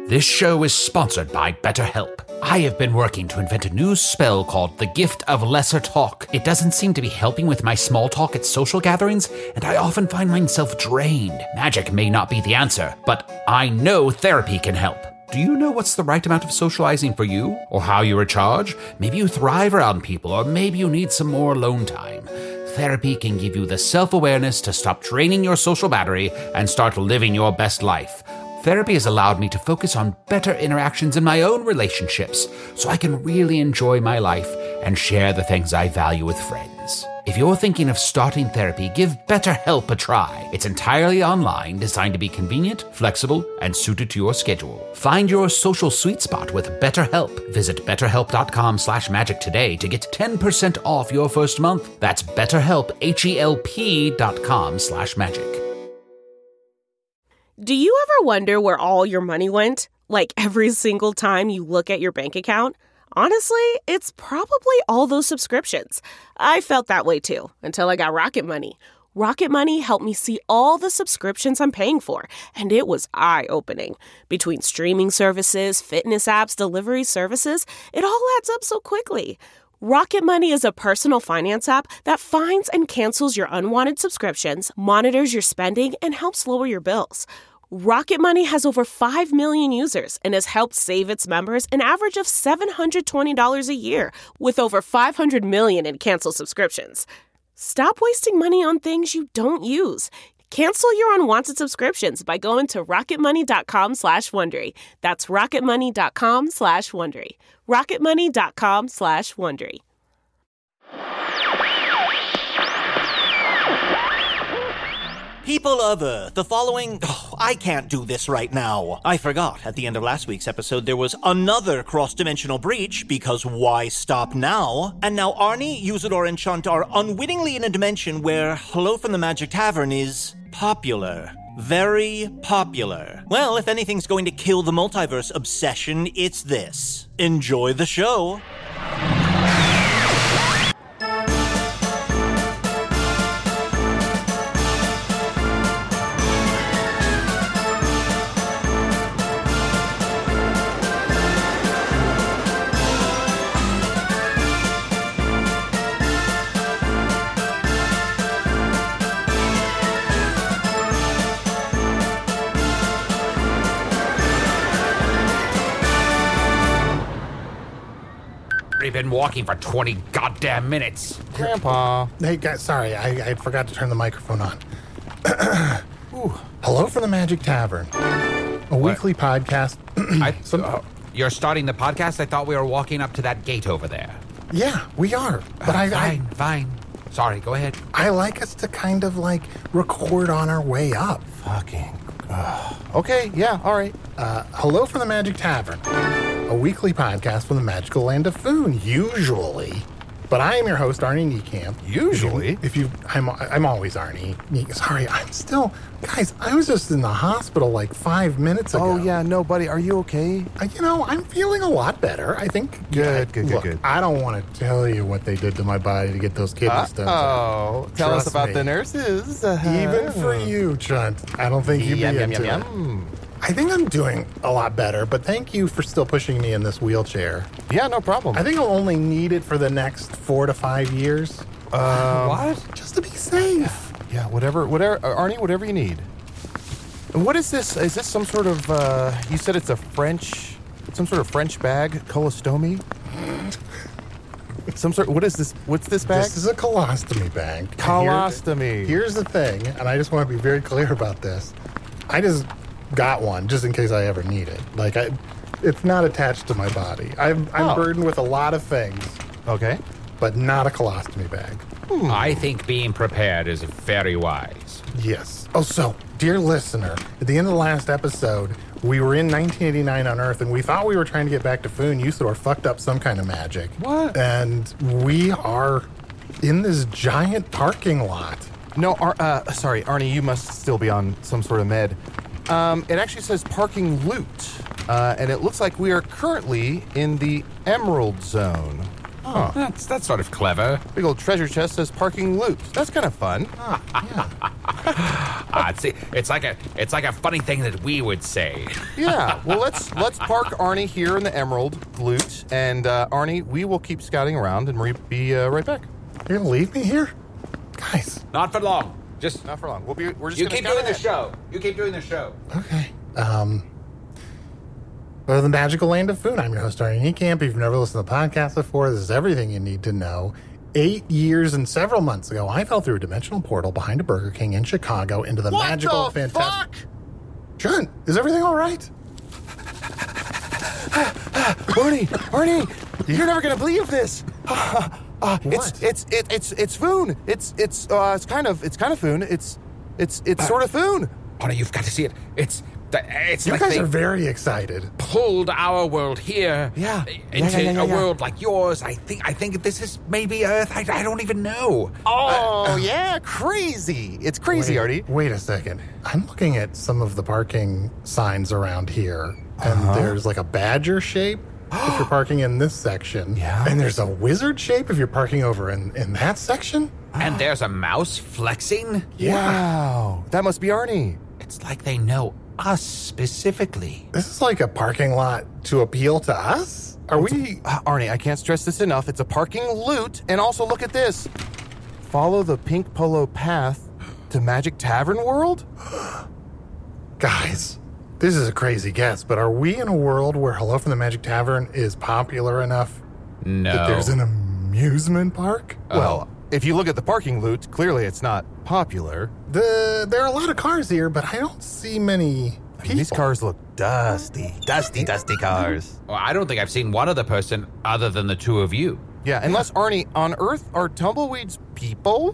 This show is sponsored by BetterHelp. I have been working to invent a new spell called the Gift of Lesser Talk. It doesn't seem to be helping with my small talk at social gatherings, and I often find myself drained. Magic may not be the answer, but I know therapy can help. Do you know what's the right amount of socializing for you? Or how you recharge? Maybe you thrive around people, or maybe you need some more alone time. Therapy can give you the self-awareness to stop draining your social battery and start living your best life. Therapy has allowed me to focus on better interactions in my own relationships, so I can really enjoy my life and share the things I value with friends. If you're thinking of starting therapy, give BetterHelp a try. It's entirely online, designed to be convenient, flexible, and suited to your schedule. Find your social sweet spot with BetterHelp. Visit betterhelp.com/magic today to get 10% off your first month. That's BetterHelp, HELP.com/magic. Do you ever wonder where all your money went? Like every single time you look at your bank account? Honestly, it's probably all those subscriptions. I felt that way too, until I got Rocket Money. Rocket Money helped me see all the subscriptions I'm paying for, and it was eye-opening. Between streaming services, fitness apps, delivery services, it all adds up so quickly. Rocket Money is a personal finance app that finds and cancels your unwanted subscriptions, monitors your spending, and helps lower your bills. Rocket Money has over 5 million users and has helped save its members an average of $720 a year, with over 500 million in canceled subscriptions. Stop wasting money on things you don't use. Cancel your unwanted subscriptions by going to rocketmoney.com/Wondery. That's rocketmoney.com/Wondery. rocketmoney.com/Wondery. People of Earth, the following... I can't do this right now. I forgot, at the end of last week's episode, there was another cross-dimensional breach, because why stop now? And now Arnie, Usador, and Chunt are unwittingly in a dimension where Hello from the Magic Tavern is popular. Very popular. Well, if anything's going to kill the multiverse obsession, it's this. Enjoy the show. We've been walking for 20 goddamn minutes. Grandpa. Hey, guys, sorry, I forgot to turn the microphone on. Hello from the Magic Tavern, a weekly podcast. You're starting the podcast? I thought we were walking up to that gate over there. Yeah, we are. But Fine. Sorry, go ahead. I like us to kind of record on our way up. Fucking. Okay, yeah, all right. Hello from the Magic Tavern, a weekly podcast from the magical land of Foon, usually. But I am your host, Arnie Niekamp. Usually? I'm always Arnie. Sorry, guys, I was just in the hospital 5 minutes ago. Oh, yeah, no, buddy, are you okay? I'm feeling a lot better, I think. Good. I don't want to tell you what they did to my body to get those kidney stones. Oh, tell us about the nurses. Even for you, Chunt. I don't think you'd be into it. I think I'm doing a lot better, but thank you for still pushing me in this wheelchair. Yeah, no problem. I think I'll only need it for the next 4 to 5 years. What? Just to be safe. Yeah, whatever, Arnie, whatever you need. And what is this? Is this some sort of, you said it's some sort of French bag, colostomy? What is this? What's this bag? This is a colostomy bag. Colostomy. Here's the thing, and I just want to be very clear about this. I just got one just in case I ever need it. It's not attached to my body. I'm burdened with a lot of things. Okay. But not a colostomy bag. I think being prepared is very wise. Yes. Oh, so, dear listener, at the end of the last episode, we were in 1989 on Earth, and we thought we were trying to get back to Foon. Usador fucked up some kind of magic. What? And we are in this giant parking lot. No, sorry, Arnie, you must still be on some sort of med. It actually says parking loot, and it looks like we are currently in the Emerald Zone. That's sort of clever. Big old treasure chest says parking loot. That's kind of fun. Yeah. See, it's like a funny thing that we would say. Yeah, well, let's park Arnie here in the Emerald Loot, and Arnie, we will keep scouting around, and we'll be right back. You're gonna leave me here? Guys. Not for long. Just Not for long. We're just you gonna keep scout doing the ahead. show. You keep doing the show. Okay. Go to the magical land of Foon. I'm your host, Arnie Niekamp. If you've never listened to the podcast before, this is everything you need to know. 8 years and several months ago, I fell through a dimensional portal behind a Burger King in Chicago into the magical, fantastic. John, is everything all right? Arnie, you're never gonna believe this. It's Foon. It's kind of Foon. It's sort of Foon. Arnie, you've got to see it. It's You like guys they are very excited. pulled our world here into a Yeah. world like yours. I think this is maybe Earth. I don't even know. Oh, yeah, crazy. It's crazy, Artie. Wait a second. I'm looking at some of the parking signs around here, and there's like a badger shape if you're parking in this section. Yeah. And there's a wizard shape if you're parking over in that section. And there's a mouse flexing. Wow. That must be Arnie. It's like they know us specifically. This is like a parking lot to appeal to us? Are we... Arnie, I can't stress this enough. It's a parking loot. And also, look at this. Follow the pink polo path to Magic Tavern World? Guys, this is a crazy guess, but are we in a world where Hello from the Magic Tavern is popular enough No. that there's an amusement park? Well, if you look at the parking loot, clearly it's not popular. There are a lot of cars here, but I don't see many people. These cars look dusty. Dusty cars. Well, I don't think I've seen one other person other than the two of you. Yeah, unless, Arnie, on Earth, are tumbleweeds people?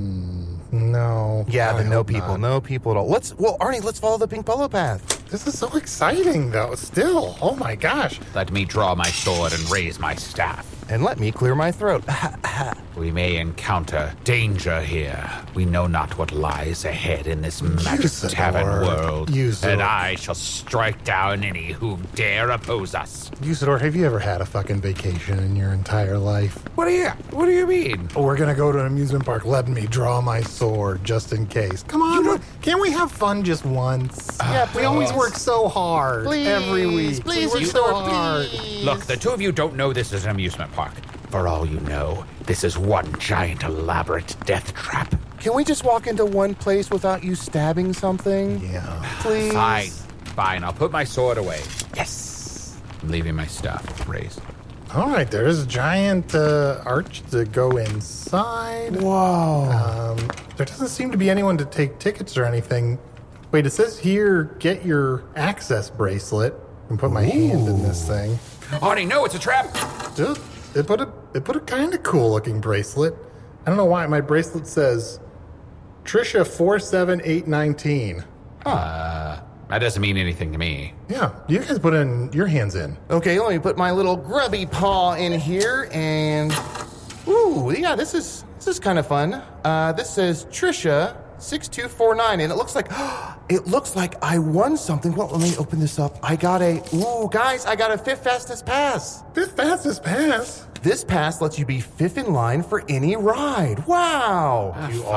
No. Yeah, I then no hope people. not. No people at all. Arnie, let's follow the pink polo path. This is so exciting, though, still. Oh, my gosh. Let me draw my sword and raise my staff. And let me clear my throat. We may encounter danger here. We know not what lies ahead in this magic Usador. tavern world. Usador. And I shall strike down any who dare oppose us. Usador, have you ever had a fucking vacation in your entire life? What do you mean? Oh, we're gonna go to an amusement park. Let me draw my sword, just in case. Come on, can't we have fun just once? Yeah, We always please. work so hard every week. Please, we work so hard. Look, the two of you don't know this is an amusement park. For all you know, this is one giant elaborate death trap. Can we just walk into one place without you stabbing something? Yeah. Please? Fine. I'll put my sword away. Yes. I'm leaving my staff raised. All right, there's a giant arch to go inside. Whoa. There doesn't seem to be anyone to take tickets or anything. Wait, it says here, get your access bracelet. And put my hand in this thing. Arnie, no, it's a trap. Dude, it put a kind of cool looking bracelet. I don't know why my bracelet says Trisha 47819. That doesn't mean anything to me. Yeah, you guys put in your hands in. Okay, let me put my little grubby paw in here and... Ooh, yeah, this is kind of fun. This says Trisha 6249, and it looks like I won something. Well, let me open this up. I got a fifth fastest pass. Fifth fastest pass. This pass lets you be fifth in line for any ride. Wow.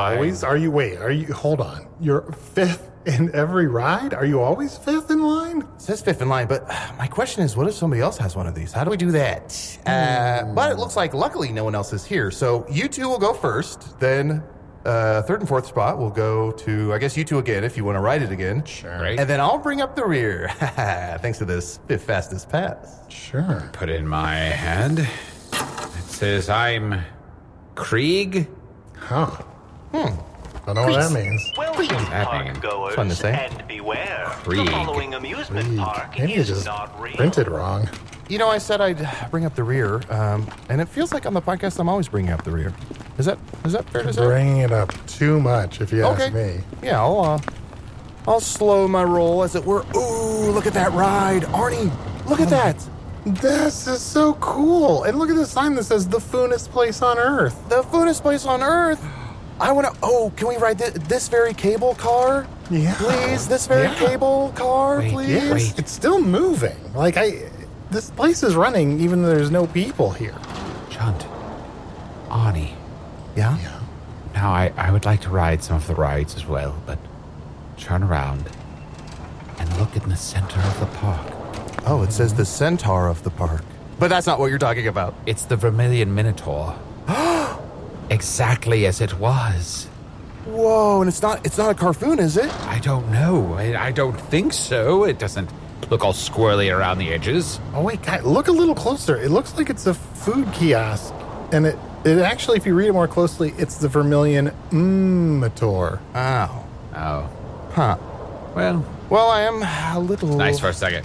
Hold on. You're fifth in every ride? Are you always fifth in line? It says fifth in line, but my question is, what if somebody else has one of these? How do we do that? But it looks like luckily no one else is here. So you two will go first, then third and fourth spot will go to, I guess, you two again if you want to ride it again. Sure. Great. And then I'll bring up the rear. Thanks to this fifth fastest pass. Sure. Put in my hand. It says I'm Krieg. Huh. Don't know what that means. Welcome, That mean? park goers, Fun to say. and beware. Krieg. The following amusement park Maybe you is just not real. printed wrong. You know, I said I'd bring up the rear, and it feels like on the podcast I'm always bringing up the rear. Is that fair to say? Bringing it up too much, if you ask me. Yeah, I'll slow my roll as it were. Ooh, look at that ride, Arnie! Look at that! This is so cool. And look at the sign that says the Foonest place on Earth. The foodest place on Earth. I want to. Oh, can we ride this very cable car? Yeah. Please, this very Yeah. cable car, Wait, please. Yes, Wait. it's still moving. This place is running even though there's no people here. Chunt. Arnie. Yeah. Now, I would like to ride some of the rides as well, but turn around and look in the center of the park. Oh, it says the centaur of the park. But that's not what you're talking about. It's the Vermilion Minotaur. Exactly as it was. Whoa, and it's not a Carfoon, is it? I don't know. I don't think so. It doesn't look all squirrely around the edges. Oh, wait, guy, look a little closer. It looks like it's a food kiosk. And it actually, if you read it more closely, it's the Vermilion Minotaur. Oh. Oh. Huh. Well, I am a little... nice for a second.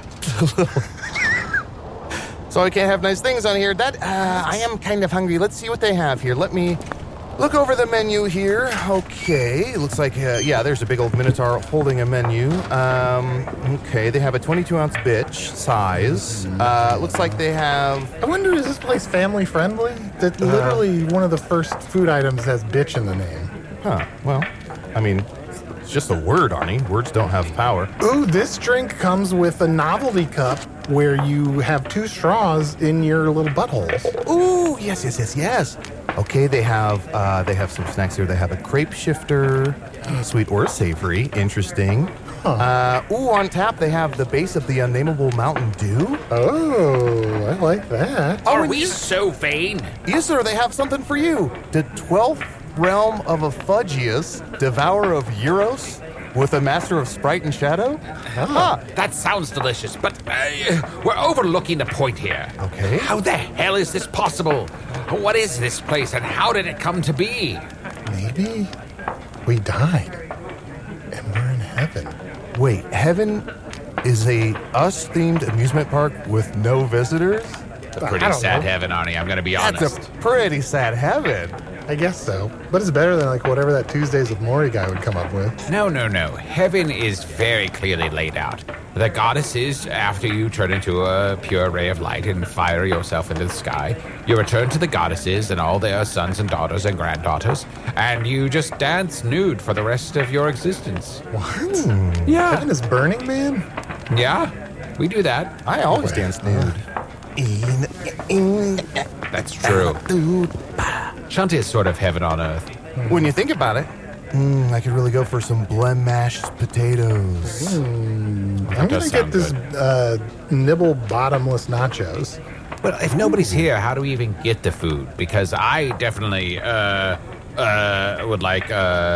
So I can't have nice things on here. I am kind of hungry. Let's see what they have here. Let me look over the menu here. Okay, it looks like, there's a big old Minotaur holding a menu. Okay, they have a 22-ounce bitch size. Looks like they have... I wonder, is this place family friendly? That literally one of the first food items has bitch in the name. Huh, well, I mean... It's just a word, Arnie. Words don't have power. Ooh, this drink comes with a novelty cup where you have 2 straws in your little buttholes. Ooh, yes. Okay, they have some snacks here. They have a crepe shifter, sweet or savory. Interesting. On tap, they have the base of the unnameable Mountain Dew. Oh, I like that. Are we so vain? Yes, sir, they have something for you. The 12th realm of Ephugius, devourer of Euros, with a master of Sprite and Shadow? That sounds delicious, but we're overlooking the point here. Okay. How the hell is this possible? What is this place, and how did it come to be? Maybe we died, and we're in heaven. Wait, heaven is a us-themed amusement park with no visitors? A pretty sad heaven, Arnie, I'm going to be honest. That's a pretty sad heaven. I guess so. But it's better than like whatever that Tuesdays with Maury guy would come up with. No. Heaven is very clearly laid out. The goddesses, after you turn into a pure ray of light and fire yourself into the sky, you return to the goddesses and all their sons and daughters and granddaughters, and you just dance nude for the rest of your existence. What? Yeah. Heaven is burning, man? Yeah, we do that. I always dance nude. That's true. Shanti is sort of heaven on earth. When you think about it, I could really go for some blend mashed potatoes. I'm going to get this nibble bottomless nachos. But if nobody's here, how do we even get the food? Because I definitely would like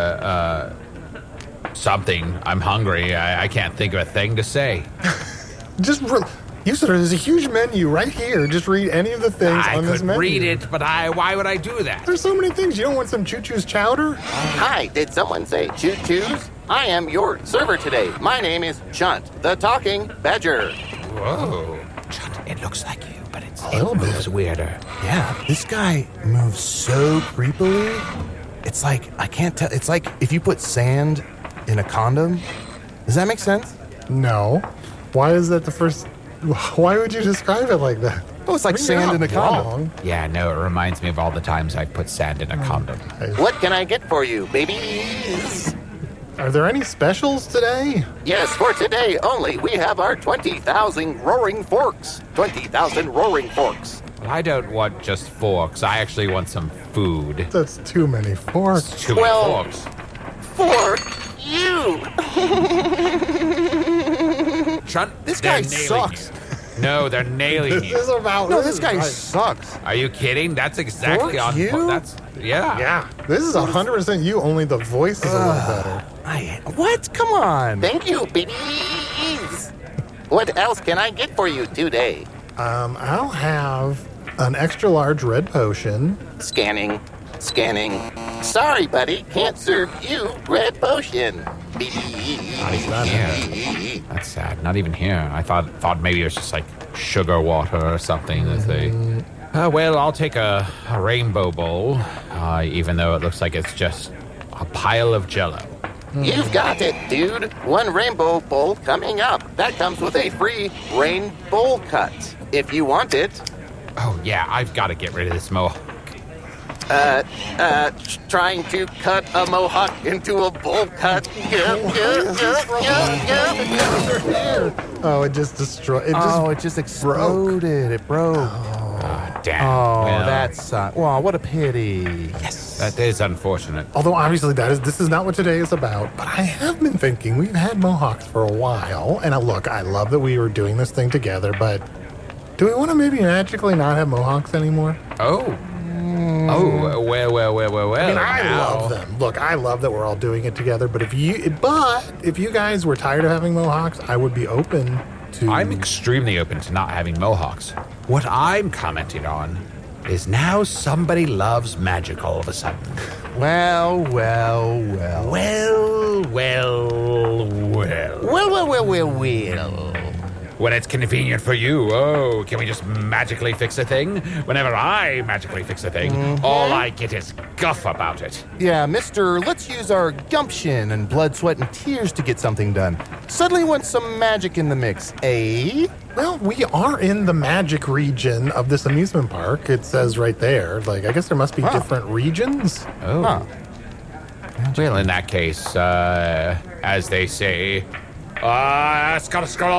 something. I'm hungry. I can't think of a thing to say. There's a huge menu right here. Just read any of the things on this menu. I could read it, but why would I do that? There's so many things. You don't want some choo-choo's chowder? Hi, did someone say choo-choos? I am your server today. My name is Chunt, the talking badger. Whoa. Chunt, it looks like you, but it moves weirder. Yeah, this guy moves so creepily. It's like, I can't tell. It's like if you put sand in a condom. Does that make sense? No. Why is that the first... Why would you describe it like that? Oh, it's like sand in a condom. Yeah, no, it reminds me of all the times I put sand in a condom. What can I get for you, babies? Are there any specials today? Yes, for today only, we have our 20,000 roaring forks. 20,000 roaring forks. Well, I don't want just forks. I actually want some food. That's too many forks. Too many forks. For you. Chunt, this guy sucks. No, they're nailing you. This is about... No, this guy sucks. Are you kidding? That's exactly Fork on... you? That's... Yeah. Yeah. This is 100% you, only the voice is a little better. What? Come on. Thank you, babies. What else can I get for you today? I'll have an extra large red potion. Scanning. Sorry, buddy. Can't serve you red potion. Not even here. That's sad. Not even here. I thought maybe it was just like sugar water or something that they... well, I'll take a rainbow bowl, even though it looks like it's just a pile of Jell-O. You've got it, dude. One rainbow bowl coming up. That comes with a free rain bowl cut, if you want it. Oh, yeah, I've got to get rid of this mohawk. Trying to cut a mohawk into a bowl cut. Oh, it just destroyed. It just exploded. It broke. Damn. Oh, that sucks. Wow, what a pity. Yes. That is unfortunate. Although obviously this is not what today is about, but I have been thinking we've had mohawks for a while, and look, I love that we were doing this thing together, but do we want to maybe magically not have mohawks anymore? Oh, well. I mean, I love them. Look, I love that we're all doing it together, but if you guys were tired of having mohawks, I would be open to... I'm extremely open to not having mohawks. What I'm commenting on is now somebody loves magic all of a sudden. Well. When it's convenient for you, can we just magically fix a thing? Whenever I magically fix a thing, all I get is guff about it. Yeah, mister, let's use our gumption and blood, sweat, and tears to get something done. Suddenly want some magic in the mix, eh? Well, we are in the magic region of this amusement park. It says right there. Like, I guess there must be different regions. Oh. Huh. Well, in that case, as they say... That's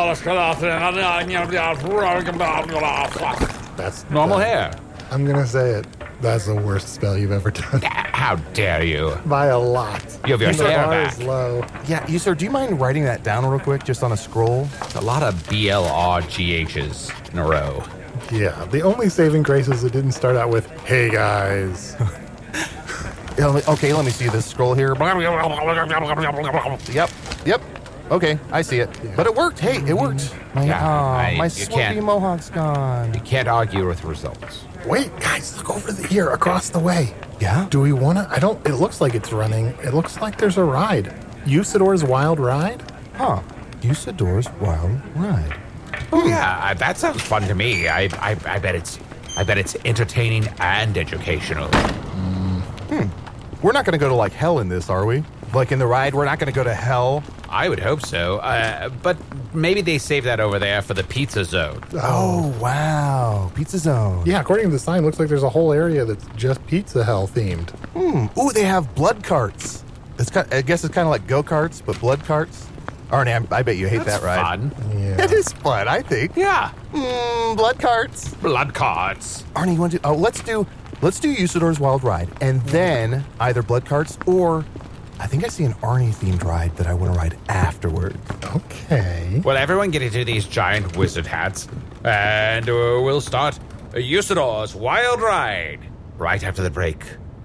normal hair. I'm going to say it. That's the worst spell you've ever done. How dare you? By a lot. You have your hair back. Is low. Yeah, you sir, do you mind writing that down real quick, just on a scroll? It's a lot of BLRGHs in a row. Yeah, the only saving grace is it didn't start out with, hey guys. Okay, let me see this scroll here. Yep. Okay, I see it. Yeah. But it worked. Hey, it worked. My swoopy mohawk's gone. You can't argue with results. Wait, guys, look over here across the way. Yeah? Do we want to? It looks like it's running. It looks like there's a ride. Usador's Wild Ride? Huh. Usador's Wild Ride. Oh, yeah, that sounds fun to me. I bet it's entertaining and educational. We're not going to go to, like, hell in this, are we? Like, in the ride, we're not going to go to hell? I would hope so. But maybe they saved that over there for the pizza zone. Oh, wow. Pizza zone. Yeah, according to the sign, looks like there's a whole area that's just Pizza Hell themed. Ooh, they have blood carts. I guess it's kind of like go-karts, but blood carts. Arnie, I bet you hate that ride. Fun. Yeah. It is fun, I think. Yeah. Blood carts. Blood carts. Arnie, you want to... Oh, let's do Usador's Wild Ride, and then either blood carts or... I think I see an Arnie-themed ride that I want to ride afterwards. Okay. Well, everyone get into these giant wizard hats, and we'll start Usador's Wild Ride right after the break.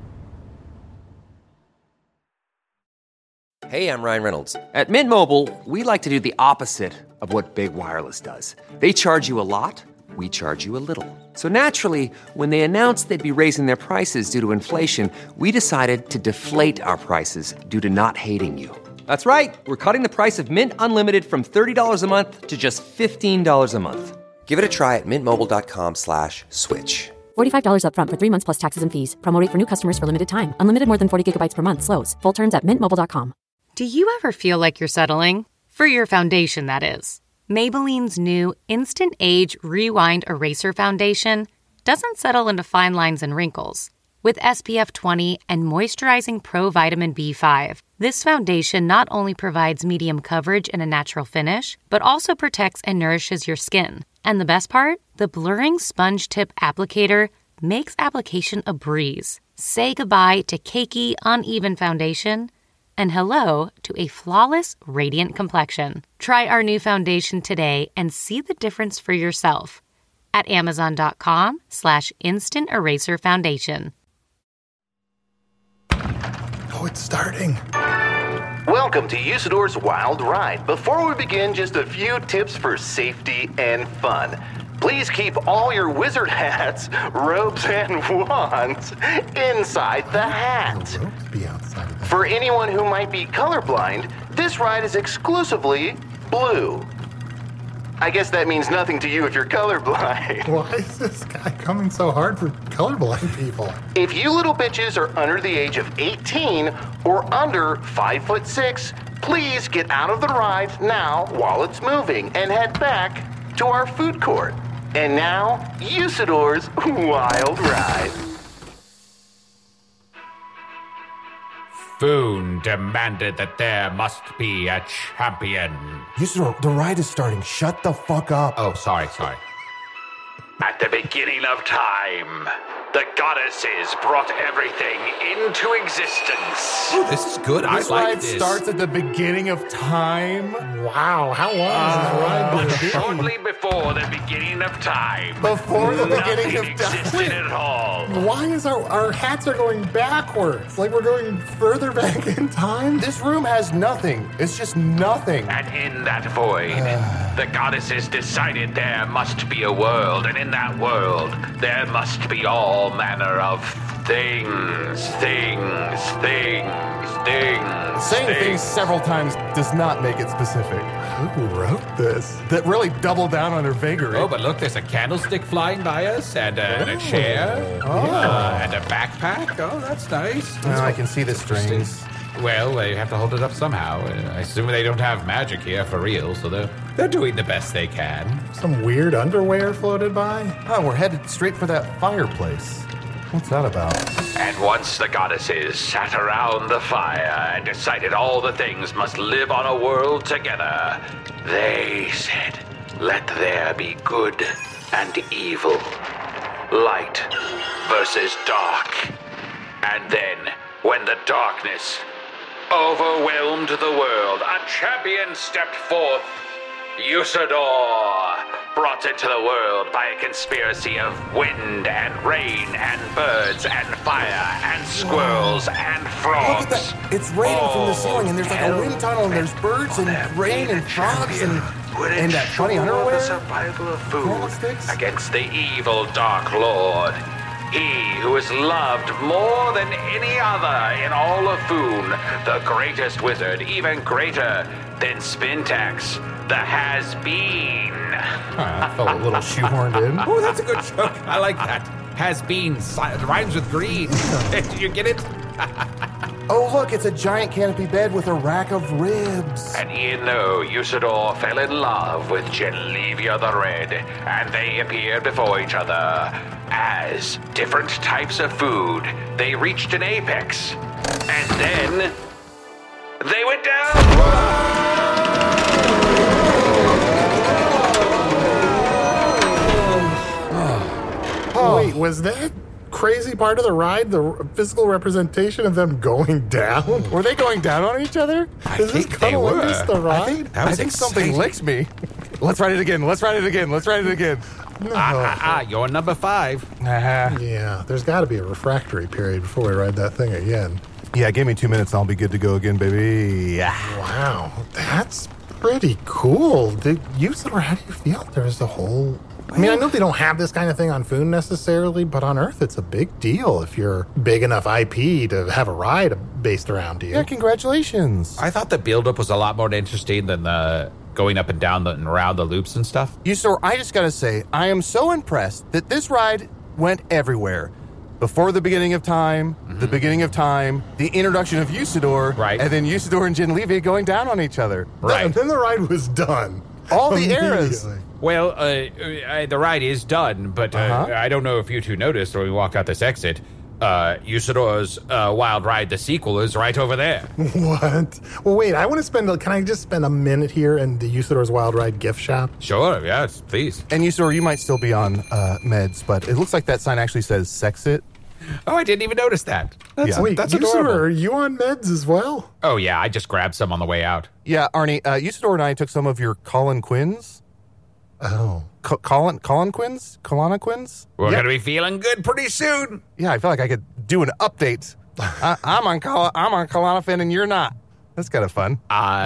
Hey, I'm Ryan Reynolds. At Mint Mobile, we like to do the opposite of what Big Wireless does. They charge you a lot, we charge you a little. So naturally, when they announced they'd be raising their prices due to inflation, we decided to deflate our prices due to not hating you. That's right. We're cutting the price of Mint Unlimited from $30 a month to just $15 a month. Give it a try at mintmobile.com/switch. $45 up front for 3 months plus taxes and fees. Promo rate for new customers for limited time. Unlimited more than 40 gigabytes per month slows. Full terms at mintmobile.com. Do you ever feel like you're settling? For your foundation, that is. Maybelline's new Instant Age Rewind Eraser Foundation doesn't settle into fine lines and wrinkles. With SPF 20 and moisturizing Pro Vitamin B5, this foundation not only provides medium coverage and a natural finish, but also protects and nourishes your skin. And the best part? The blurring sponge tip applicator makes application a breeze. Say goodbye to cakey, uneven foundation and hello to a flawless, radiant complexion. Try our new foundation today and see the difference for yourself at Amazon.com/Instant Eraser Foundation. Oh, it's starting. Welcome to Usador's Wild Ride. Before we begin, just a few tips for safety and fun. Please keep all your wizard hats, robes, and wands inside the hat. Ropes be outside of that. For anyone who might be colorblind, this ride is exclusively blue. I guess that means nothing to you if you're colorblind. Why is this guy coming so hard for colorblind people? If you little bitches are under the age of 18 or under 5'6", please get out of the ride now while it's moving and head back to our food court. And now, Usador's Wild Ride. Foon demanded that there must be a champion. Usador, the ride is starting. Shut the fuck up. Oh, sorry. At the beginning of time, The goddesses brought everything into existence. Oh, this is good. This ride starts at the beginning of time. Wow, how long is this ride going to be? Shortly before the beginning of time. Before the beginning Nothing of time. existed at all. Why is our hats are going backwards? Like we're going further back in time? This room has nothing. It's just nothing. And in that void, the goddesses decided there must be a world, and in that world, there must be all manner of things. Saying things several times does not make it specific. Who wrote this? That really doubled down on her vagary. Oh, but look, there's a candlestick flying by us, and a chair, and a backpack. Oh, that's nice. I can see the strings. Well, they have to hold it up somehow. I assume they don't have magic here for real, so they're doing the best they can. Some weird underwear floated by? Oh, we're headed straight for that fireplace. What's that about? And once the goddesses sat around the fire and decided all the things must live on a world together, they said, "Let there be good and evil, light versus dark." And then, when the darkness overwhelmed the world, a champion stepped forth, Usador, brought into the world by a conspiracy of wind and rain and birds and fire and squirrels and frogs. Look at that. It's raining from the ceiling, and there's like a wind tunnel, and there's birds and rain and frogs and that funny underwear. The survival of food Candlesticks? against the evil Dark Lord. He who is loved more than any other in all of Foon, the greatest wizard, even greater than Spintax, the Has-Been. That felt a little shoehorned in. Oh, that's a good joke. I like that. Has been rhymes with green. Did you get it? Oh, look, it's a giant canopy bed with a rack of ribs. And e'en though Usador fell in love with Genlevia the Red, and they appeared before each other as different types of food, they reached an apex. And then they went down. Wait, was that crazy part of the ride the physical representation of them going down? Were they going down on each other? Is this Cunnilingus the ride? I think something licked me. Let's ride it again. No. You're number 5. Yeah, there's got to be a refractory period before we ride that thing again. Yeah, give me 2 minutes and I'll be good to go again, baby. Wow, that's pretty cool. Usador, how do you feel? There's a whole... I mean, I know they don't have this kind of thing on Foon necessarily, but on Earth it's a big deal if you're big enough IP to have a ride based around you. Yeah, congratulations. I thought the build-up was a lot more interesting than the going up and down and around the loops and stuff. Usador, I just gotta say, I am so impressed that this ride went everywhere. Before the beginning of time, the beginning of time, the introduction of Usador, right, and then Usador and Genlevia going down on each other. Right. And then the ride was done. All the eras. Well, the ride is done, but I don't know if you two noticed when we walked out this exit. Usador's Wild Ride, the sequel, is right over there. What? Well, wait, I want to spend... Can I just spend a minute here in the Usador's Wild Ride gift shop? Sure, yes, please. And Usador, you might still be on meds, but it looks like that sign actually says sex it. Oh, I didn't even notice that. Wait, that's Usador, adorable. are you on meds as well? Oh, yeah, I just grabbed some on the way out. Yeah, Arnie, Usador and I took some of your Colin Quins. Oh. Colin Quins? Colana Quins? We're going to be feeling good pretty soon. Yeah, I feel like I could do an update. I'm on Klonopin and you're not. That's kind of fun.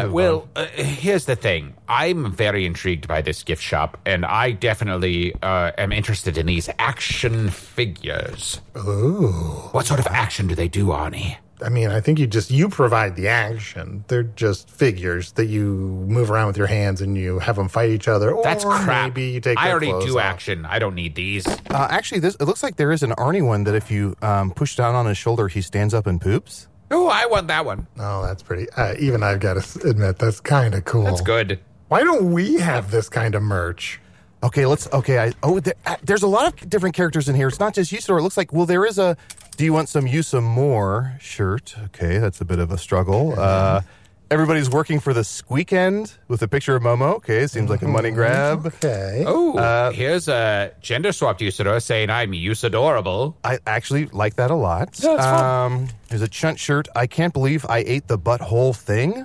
Here's the thing. I'm very intrigued by this gift shop, and I definitely am interested in these action figures. Ooh. What sort of action do they do, Arnie? I mean, I think you provide the action. They're just figures that you move around with your hands and you have them fight each other. That's or crap. Maybe you take I their already clothes do off. action. I don't need these. Actually, it looks like there is an Arnie one that if you push down on his shoulder, he stands up and poops. Oh, I want that one. Oh, that's pretty... even I've got to admit, that's kind of cool. That's good. Why don't we have this kind of merch? Okay, there's a lot of different characters in here. It's not just Usador. It looks like, there is a... Do you want some Usa More shirt? Okay, that's a bit of a struggle. Everybody's working for the Squeakend with a picture of Momo. Okay, seems like a money grab. Okay. Oh, here's a gender-swapped Usador saying I'm Usadorable. I actually like that a lot. Yeah, that's fun. There's a Chunt shirt. I can't believe I ate the butthole thing.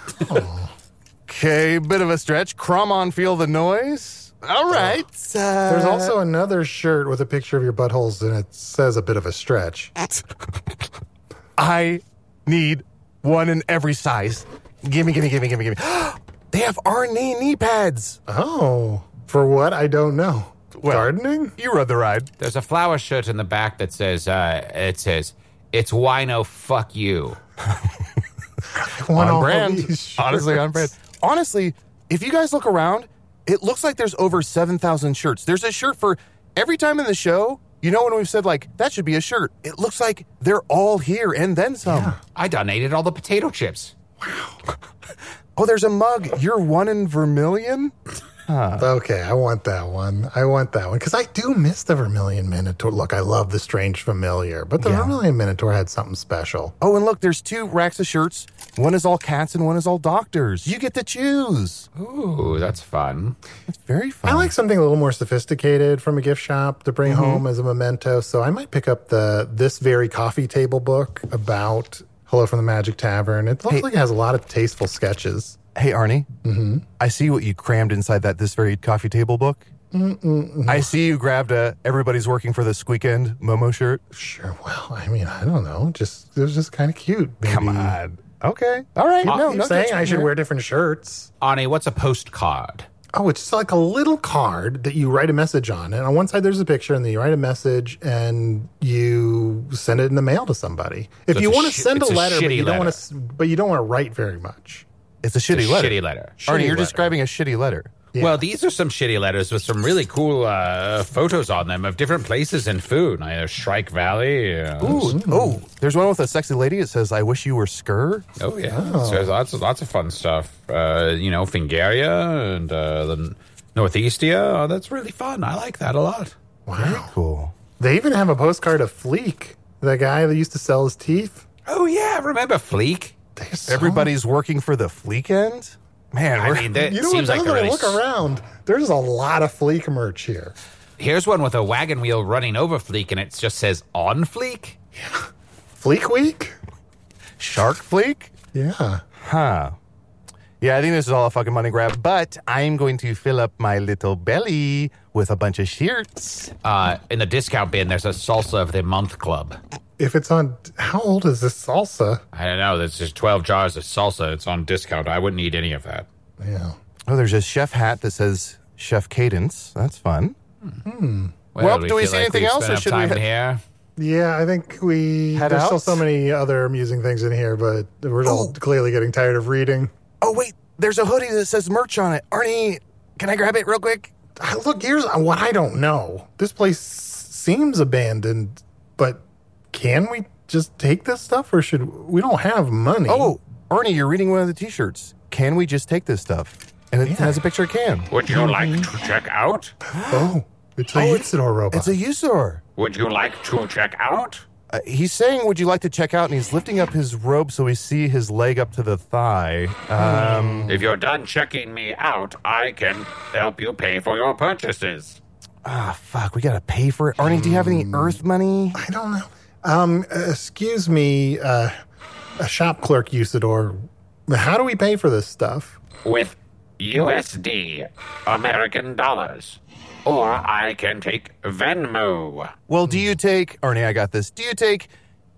Okay, bit of a stretch. Cromon, feel the noise. All right. There's also another shirt with a picture of your buttholes, and it says a bit of a stretch. I need one in every size. Gimme. They have Arnie knee pads. Oh, for what? I don't know. Well, gardening? You rode the ride. There's a flower shirt in the back that says, it's wino fuck you. On brand. Honestly, on brand. Honestly, if you guys look around, it looks like there's over 7,000 shirts. There's a shirt for every time in the show. You know when we've said, like, that should be a shirt. It looks like they're all here and then some. Yeah. I donated all the potato chips. Wow. Oh, there's a mug. You're one in Vermilion? Huh. Okay, I want that one. Because I do miss the Vermilion Minotaur. Look, I love the Strange Familiar, but the Vermilion Minotaur had something special. Oh, and look, there's 2 racks of shirts. One is all cats and one is all doctors. You get to choose. Ooh, that's fun. It's very fun. I like something a little more sophisticated from a gift shop to bring home as a memento, so I might pick up this very coffee table book about Hello from the Magic Tavern. It looks like it has a lot of tasteful sketches. Hey, Arnie, I see what you crammed inside this very coffee table book. I see you grabbed Everybody's Working for the Squeakend Momo shirt. Sure, well, I mean, I don't know. It was just kind of cute. Maybe. Come on. Okay. All right. No saying I should wear different shirts. Arnie, what's a postcard? Oh, it's just like a little card that you write a message on. And on one side, there's a picture, and then you write a message, and you send it in the mail to somebody. If you want to send a letter, but you don't want to write very much. It's a shitty letter. Shitty letter. Arnie, you're describing a shitty letter. Yeah. Well, these are some shitty letters with some really cool photos on them of different places and food. Shrike Valley. Oh, there's one with a sexy lady. It says, I wish you were Skur. Oh, yeah. Oh. So there's lots of fun stuff. Fingaria and the Northeastia. Oh, that's really fun. I like that a lot. Wow. Very cool. They even have a postcard of Fleek, the guy that used to sell his teeth. Oh, yeah. Remember Fleek? Everybody's working for the Fleekend? Man, that seems like a really... Look around. There's a lot of Fleek merch here. Here's one with a wagon wheel running over Fleek, and it just says, on Fleek? Yeah. Fleek Week? Shark Fleek? Yeah. Huh. Yeah, I think this is all a fucking money grab, but I'm going to fill up my little belly with a bunch of shirts. In the discount bin, there's a Salsa of the Month Club. If it's on... How old is this salsa? I don't know. There's just 12 jars of salsa. It's on discount. I wouldn't eat any of that. Yeah. Oh, there's a chef hat that says Chef Cadence. That's fun. Well, do we see anything else, or should we here? Yeah, I think there's still so many other amusing things in here, but we're all clearly getting tired of reading. Oh, wait. There's a hoodie that says merch on it. Arnie, can I grab it real quick? Look, here's what I don't know. This place seems abandoned, but can we just take this stuff, or we don't have money? Oh, Arnie, you're reading one of the T-shirts. Can we just take this stuff? And it has a picture of Can. Would you like to check out? Oh, it's a Usador robot. It's a Usador. Would you like to check out? He's saying, would you like to check out? And he's lifting up his robe so we see his leg up to the thigh. If you're done checking me out, I can help you pay for your purchases. Fuck. We got to pay for it. Arnie, do you have any Earth money? I don't know. Excuse me, a shop clerk Usador. How do we pay for this stuff? With USD, American dollars. Or I can take Venmo. Well, do you take... Arnie, I got this. Do you take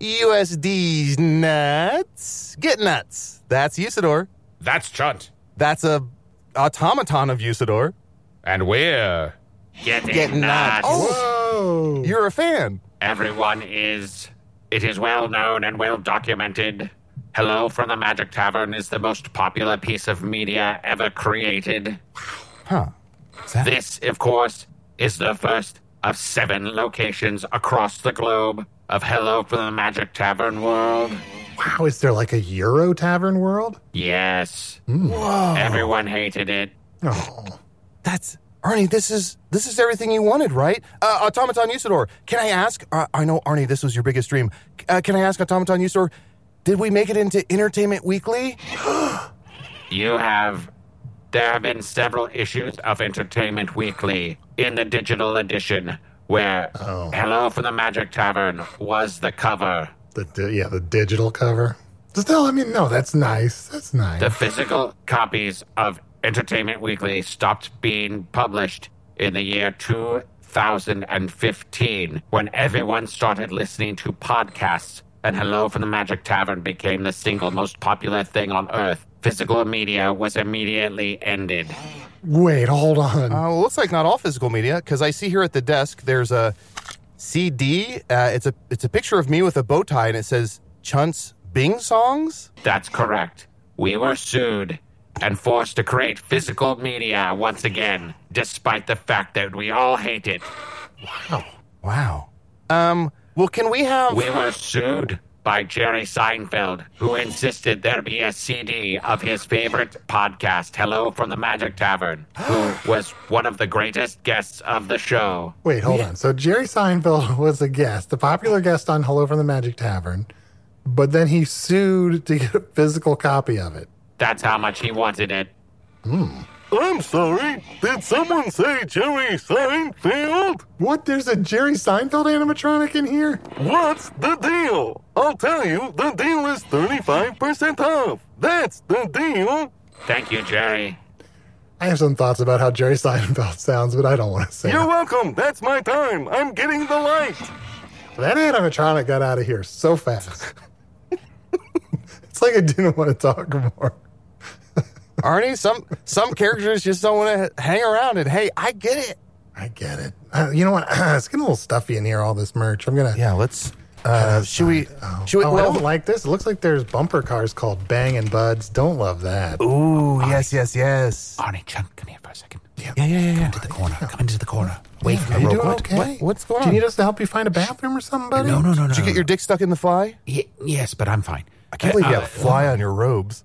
USD nuts? Get nuts. That's Usador. That's Chunt. That's a automaton of Usador. And we're... Getting nuts. Oh, whoa. You're a fan. Everyone is. It is well known and well documented. Hello from the Magic Tavern is the most popular piece of media ever created. Huh. This, of course, is the first of 7 locations across the globe of Hello from the Magic Tavern world. Wow, is there like a Euro Tavern world? Yes. Whoa. Everyone hated it. Oh. That's... Arnie, this is everything you wanted, right? Automaton Usador, can I ask... I know, Arnie, this was your biggest dream. Can I ask Automaton Usador, Did we make it into Entertainment Weekly? There have been several issues of Entertainment Weekly in the digital edition where Hello from the Magic Tavern was the cover. The digital cover. Still, I mean, no, that's nice. That's nice. The physical copies of Entertainment Weekly stopped being published in the year 2015 when everyone started listening to podcasts and Hello from the Magic Tavern became the single most popular thing on Earth. Physical media was immediately ended. Wait, hold on. Well, looks like not all physical media, because I see here at the desk there's a CD. It's a picture of me with a bow tie, and it says Chunt's Bing Songs? That's correct. We were sued and forced to create physical media once again, despite the fact that we all hate it. Wow. Well, can we have... We were sued by Jerry Seinfeld, who insisted there be a CD of his favorite podcast, Hello from the Magic Tavern, who was one of the greatest guests of the show. Wait, hold on. So Jerry Seinfeld was a guest, a popular guest on Hello from the Magic Tavern, but then he sued to get a physical copy of it. That's how much he wanted it. I'm sorry. Did someone say Jerry Seinfeld? What? There's a Jerry Seinfeld animatronic in here? What's the deal? I'll tell you, the deal is 35% off. That's the deal. Thank you, Jerry. I have some thoughts about how Jerry Seinfeld sounds, but I don't want to say You're it. welcome. That's my time. I'm getting the light. That animatronic got out of here so fast. It's like I didn't want to talk more. Arnie, some characters just don't want to hang around, and hey, I get it. I get it. You know what? It's getting a little stuffy in here, all this merch. I'm going to... Yeah, let's... Should we... I don't like this. It looks like there's bumper cars called Bang and Buds. Don't love that. Ooh, yes. Arnie, Chunt, come here for a second. Yeah. Come into the corner. Come into the corner. Wait for Are the you robot. doing okay? What's going on? Do you need us to help you find a bathroom or something, buddy? No. Did you get your dick stuck in the fly? Yes, but I'm fine. I can't believe you have a fly on your robes.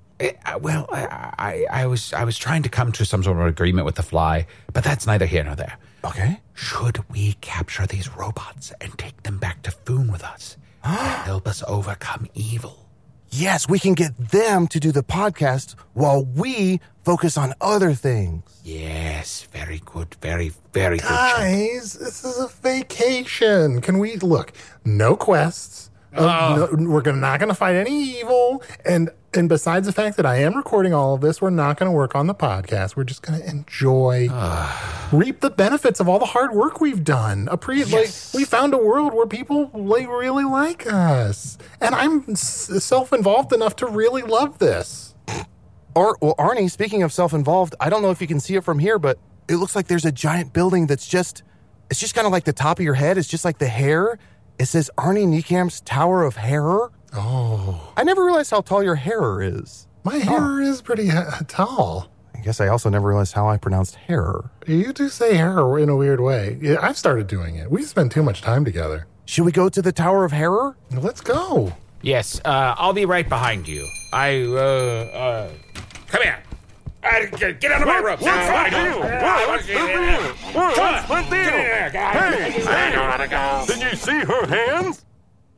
I was trying to come to some sort of agreement with the fly, but that's neither here nor there. Okay. Should we capture these robots and take them back to Foon with us to help us overcome evil? Yes, we can get them to do the podcast while we focus on other things. Yes, very good. Very, very good. Chunt. Guys, this is a vacation. Can we... Look, no quests. We're not going to fight any evil. And besides the fact that I am recording all of this, we're not going to work on the podcast. We're just going to enjoy, reap the benefits of all the hard work we've done. We found a world where people really like us. And I'm self-involved enough to really love this. Arnie, speaking of self-involved, I don't know if you can see it from here, but it looks like there's a giant building that's it's just kind of like the top of your head. It's just like the hair. It says Arnie Niecamp's Tower of Hair. Oh. I never realized how tall your hair is. My hair is pretty tall. I guess I also never realized how I pronounced hair. You do say hair in a weird way. Yeah, I've started doing it. We spend too much time together. Should we go to the Tower of Hair? Let's go. Yes, I'll be right behind you. Come here. Get out of my room. What's the deal? What's the deal? Hey, did you see her hands?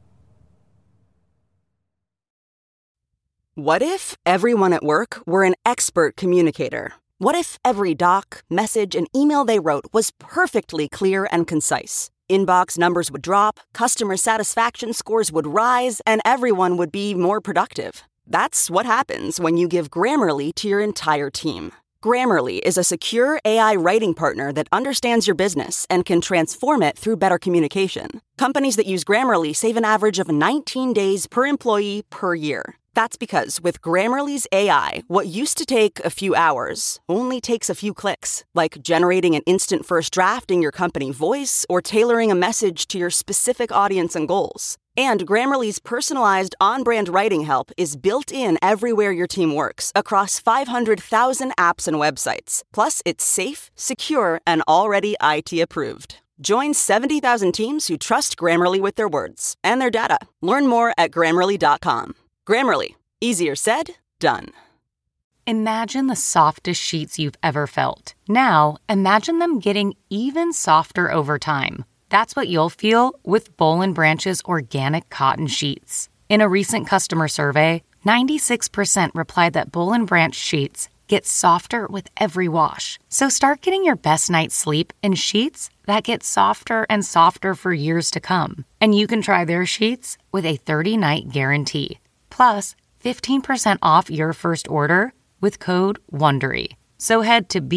What if everyone at work were an expert communicator? What if every doc, message, and email they wrote was perfectly clear and concise? Inbox numbers would drop, customer satisfaction scores would rise, and everyone would be more productive. That's what happens when you give Grammarly to your entire team. Grammarly is a secure AI writing partner that understands your business and can transform it through better communication. Companies that use Grammarly save an average of 19 days per employee per year. That's because with Grammarly's AI, what used to take a few hours only takes a few clicks, like generating an instant first draft in your company voice or tailoring a message to your specific audience and goals. And Grammarly's personalized on-brand writing help is built in everywhere your team works, across 500,000 apps and websites. Plus, it's safe, secure, and already IT approved. Join 70,000 teams who trust Grammarly with their words and their data. Learn more at Grammarly.com. Grammarly. Easier said, done. Imagine the softest sheets you've ever felt. Now, imagine them getting even softer over time. That's what you'll feel with Boll & Branch's organic cotton sheets. In a recent customer survey, 96% replied that Boll & Branch sheets get softer with every wash. So start getting your best night's sleep in sheets that get softer and softer for years to come. And you can try their sheets with a 30-night guarantee. Plus, 15% off your first order with code WONDERY. So head to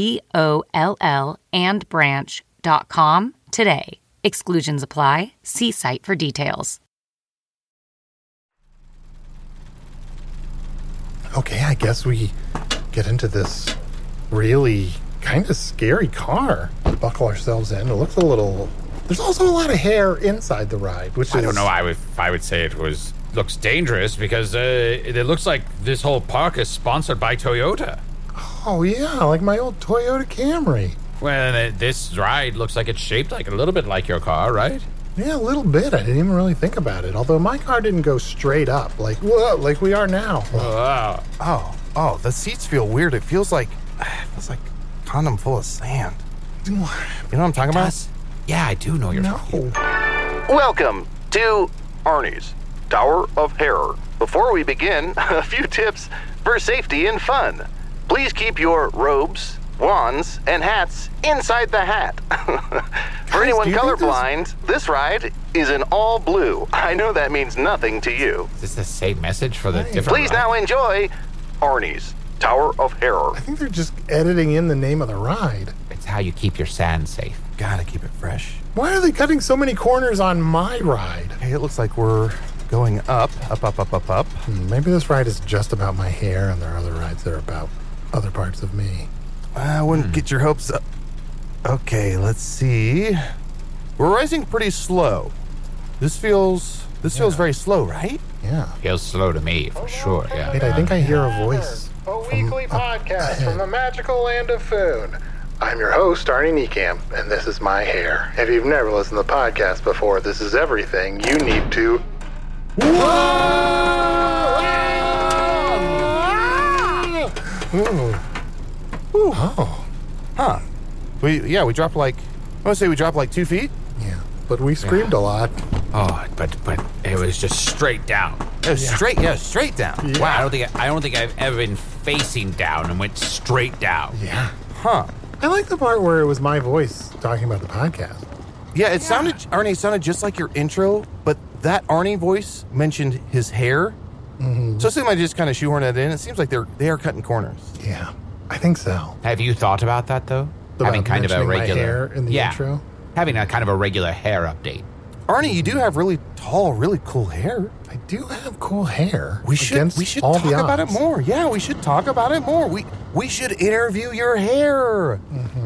BOLlandbranch.com today. Exclusions apply. See site for details. Okay, I guess we get into this really kind of scary car. Buckle ourselves in. It looks a little... There's also a lot of hair inside the ride, which I don't know. I would say it looks dangerous because it looks like this whole park is sponsored by Toyota. Oh, yeah, like my old Toyota Camry. Well, this ride looks like it's shaped like a little bit like your car, right? Yeah, a little bit. I didn't even really think about it. Although my car didn't go straight up like we are now. Wow. Oh, the seats feel weird. It feels like condom full of sand. You know what I'm talking about? Yeah, I do know you're talking. Welcome to Arnie's Tower of Terror. Before we begin, a few tips for safety and fun. Please keep your robes, wands, and hats inside the hat. For anyone colorblind, this ride is in all blue. I know that means nothing to you. Is this the same message for the different Please now enjoy Arnie's Tower of Terror. I think they're just editing in the name of the ride. It's how you keep your sand safe. Gotta keep it fresh. Why are they cutting so many corners on my ride? Hey, it looks like we're going up. Maybe this ride is just about my hair and there are other rides that are about other parts of me. I wouldn't get your hopes up. Okay, let's see. We're rising pretty slow. This feels very slow, right? Yeah. Feels slow to me, for sure, yeah. Wait, I think I hear a voice. A weekly podcast from the magical land of Foon. I'm your host, Arnie Niekamp, and this is my hair. If you've never listened to the podcast before, this is everything you need to... Oh. Huh. We dropped like 2 feet? Yeah, but we screamed a lot. Oh, but it was just straight down. It was straight down. Yeah. Wow, I don't think I've ever been facing down and went straight down. Yeah. Huh. I like the part where it was my voice talking about the podcast. Yeah, Arnie sounded just like your intro, but that Arnie voice mentioned his hair. Mm-hmm. So somebody just kind of shoehorned it in. It seems like they are cutting corners. Yeah, I think so. Have you thought about that, though? About having kind of a regular my hair in the intro? Having a kind of a regular hair update. Arnie, you do have really tall, really cool hair. I do have cool hair. We should talk about it more. Yeah, we should talk about it more. We should interview your hair.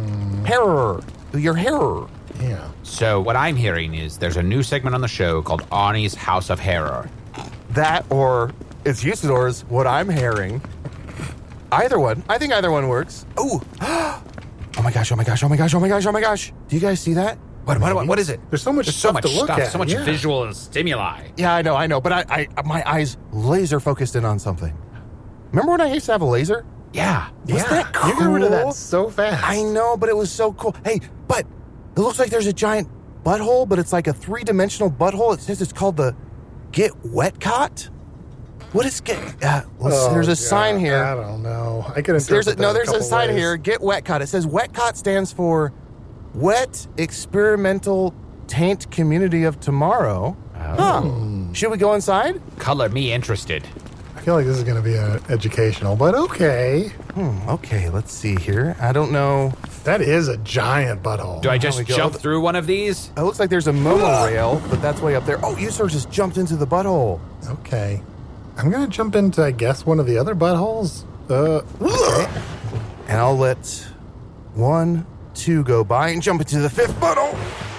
Mm-hmm. Your hair. Yeah. So what I'm hearing is there's a new segment on the show called Arnie's House of Hair. That or it's Usador's What I'm Herring. Either one. I think either one works. Ooh. Oh my gosh. Do you guys see that? What is it? There's so much stuff to look at. So much visual stimuli. Yeah, I know. But I my eyes laser focused in on something. Remember when I used to have a laser? Yeah. Wasn't that cool? You got rid of that so fast. I know, but it was so cool. Hey, but it looks like there's a giant butthole, but it's like a 3-dimensional butthole. It says it's called the Get Wet Cot. What is Get? There's a sign here. I don't know. I could There's a sign here. Get Wet Cot. It says Wet Cot stands for Wet Experimental Taint Community of Tomorrow. Oh. Should we go inside? Color me interested. I feel like this is going to be educational, but okay. Okay, let's see here. I don't know. That is a giant butthole. Do I just jump through one of these? It looks like there's a monorail, but that's way up there. Oh, you sort of just jumped into the butthole. Okay. I'm going to jump into, I guess, one of the other buttholes. Okay. And I'll let 1, 2 go by and jump into the 5th butthole.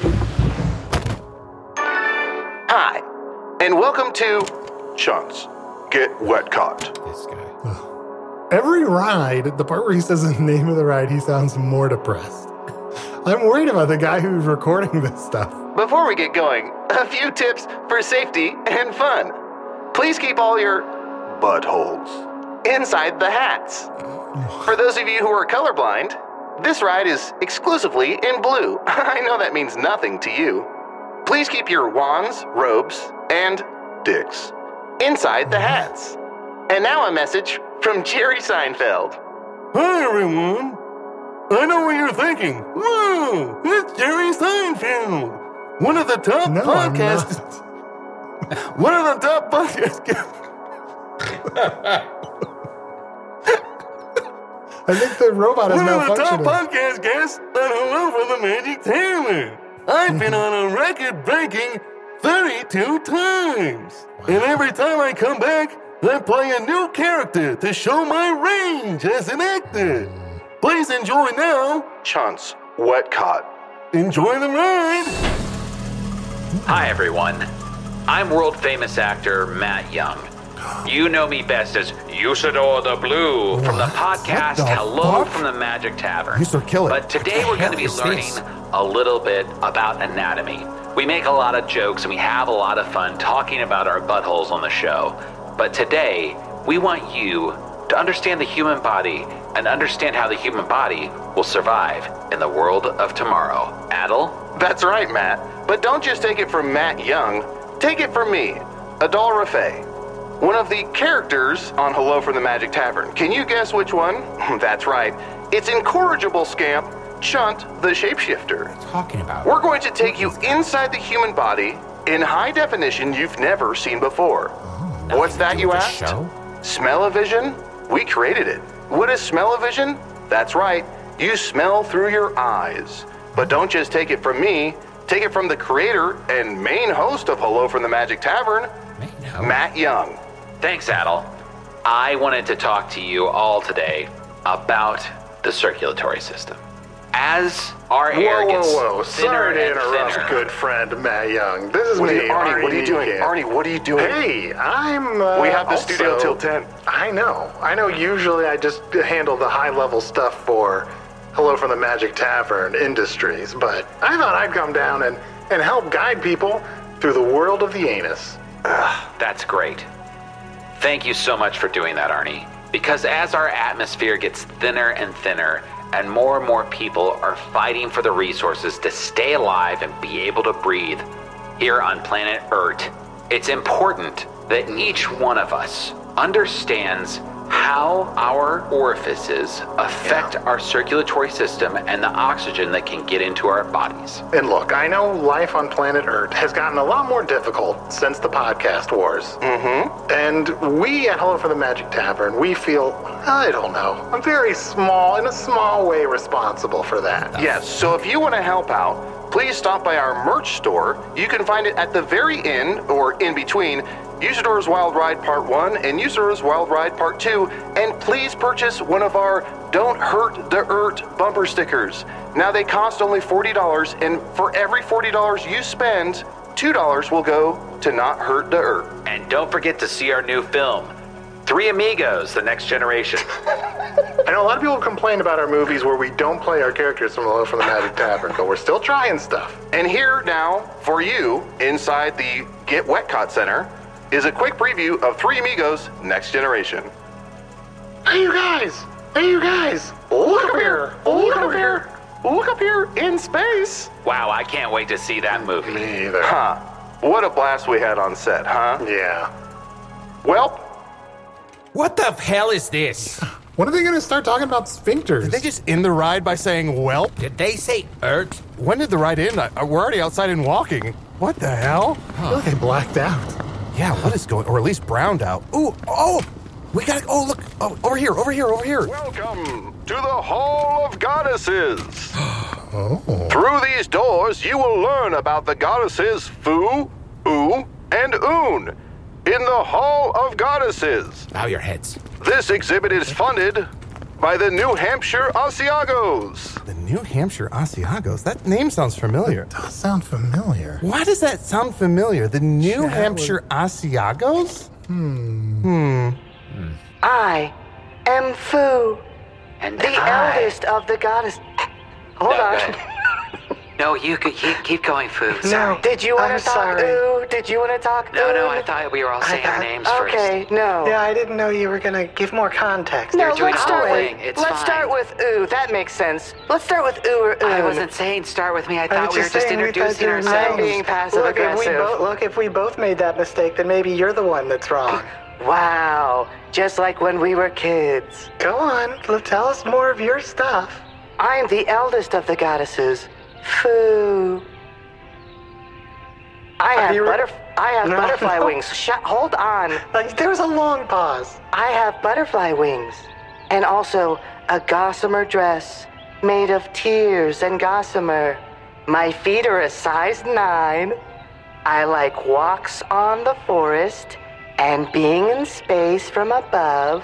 Hi, and welcome to Chunks Get Wet Cot. This guy. Every ride, the part where he says the name of the ride, he sounds more depressed. I'm worried about the guy who's recording this stuff. Before we get going, a few tips for safety and fun. Please keep all your buttholes inside the hats. For those of you who are colorblind, this ride is exclusively in blue. I know that means nothing to you. Please keep your wands, robes, and dicks inside the hats. And now a message from Jerry Seinfeld. Hi, everyone. I know what you're thinking. Whoa, it's Jerry Seinfeld. One of the top podcasts. One of the top podcasts. I think the robot is malfunctioning. One of the top podcast guests on Hello from the Magic Tavern. I've been on a record-breaking 32 times. Wow. And every time I come back, I play a new character to show my range as an actor. Please enjoy now, Chance Wetcott. Enjoy the ride. Hi, everyone. I'm world-famous actor Matt Young. You know me best as Usador the Blue from the podcast Hello from the Magic Tavern. But today we're going to be learning a little bit about anatomy. We make a lot of jokes and we have a lot of fun talking about our buttholes on the show. But today, we want you to understand the human body and understand how the human body will survive in the world of tomorrow. Adel? That's right, Matt. But don't just take it from Matt Young. Take it from me, Adal Rafay, one of the characters on Hello from the Magic Tavern. Can you guess which one? That's right. It's incorrigible scamp Chunt the Shapeshifter. What are you talking about? We're going to take you inside the human body in high definition you've never seen before. What's that, you asked? Smell-o-vision? We created it. What is smell-o-vision? That's right. You smell through your eyes. But don't just take it from me. Take it from the creator and main host of Hello from the Magic Tavern, Matt Young. Thanks, Adel. I wanted to talk to you all today about the circulatory system. As our air gets thinner Sorry to and interrupt, thinner. good friend Matt Young. This is me, Arnie, what are you doing? Arnie, what are you doing? Hey, I'm we have the also, studio till 10. I know. Usually I just handle the high-level stuff for Hello from the Magic Tavern Industries, but I thought I'd come down and help guide people through the world of the anus. That's great. Thank you so much for doing that, Arnie. Because as our atmosphere gets thinner and thinner, and more people are fighting for the resources to stay alive and be able to breathe here on planet Earth, it's important that each one of us understands how our orifices affect our circulatory system and the oxygen that can get into our bodies. And look, I know life on planet Earth has gotten a lot more difficult since the podcast wars. Mm-hmm. And we at Hello from the Magic Tavern, we feel, I don't know, I'm very small, in a small way responsible for that. Yes, so if you want to help out, please stop by our merch store. You can find it at the very end, or in between, Usador's Wild Ride Part 1 and Usador's Wild Ride Part 2, and please purchase one of our Don't Hurt the Earth bumper stickers. Now they cost only $40, and for every $40 you spend, $2 will go to Not Hurt the Earth. And don't forget to see our new film, Three Amigos, The Next Generation. I know a lot of people complain about our movies where we don't play our characters from Hello from the Magic Tavern, but we're still trying stuff. And here now, for you, inside the Get Wetcott Center, is a quick preview of Three Amigos, Next Generation. Hey, you guys! Look up here! Look up here! Look up here in space! Wow, I can't wait to see that movie. Me either. Huh. What a blast we had on set, huh? Yeah. Well, What the hell is this? When are they going to start talking about sphincters? Did they just end the ride by saying, "Welp"? Did they say Earth? When did the ride end? We're already outside and walking. What the hell? I feel like they blacked out. Yeah, what is going, or at least browned out. We gotta, look, over here. Welcome to the Hall of Goddesses. Oh. Through these doors, you will learn about the goddesses Fu, U, and Un in the Hall of Goddesses. Bow your heads. This exhibit is funded by the New Hampshire Asiagos. The New Hampshire Asiagos? That name sounds familiar. It does sound familiar. Why does that sound familiar? The New Hampshire Asiagos? I am Fu, And the eldest of the goddess. Hold on. No, you keep going, Foo. No, Sorry. did you want to talk? Ooh, did you want to talk? No, I thought we were all saying our names first. Okay, no. Yeah, I didn't know you were gonna give more context. No, You're doing let's the start whole with. thing. It's Let's fine. start with ooh. That makes sense. Let's start with ooh or ooh. I wasn't saying start with me. I thought we were just just saying we introducing thought you were ourselves. I'm being passive aggressive. Look, if we both made that mistake, then maybe you're the one that's wrong. Wow, just like when we were kids. Go on, tell us more of your stuff. I'm the eldest of the goddesses. Foo. I have butterfly wings. Hold on. There was a long pause. I have butterfly wings. And also a gossamer dress made of tears and gossamer. My feet are a size 9. I like walks on the forest and being in space from above.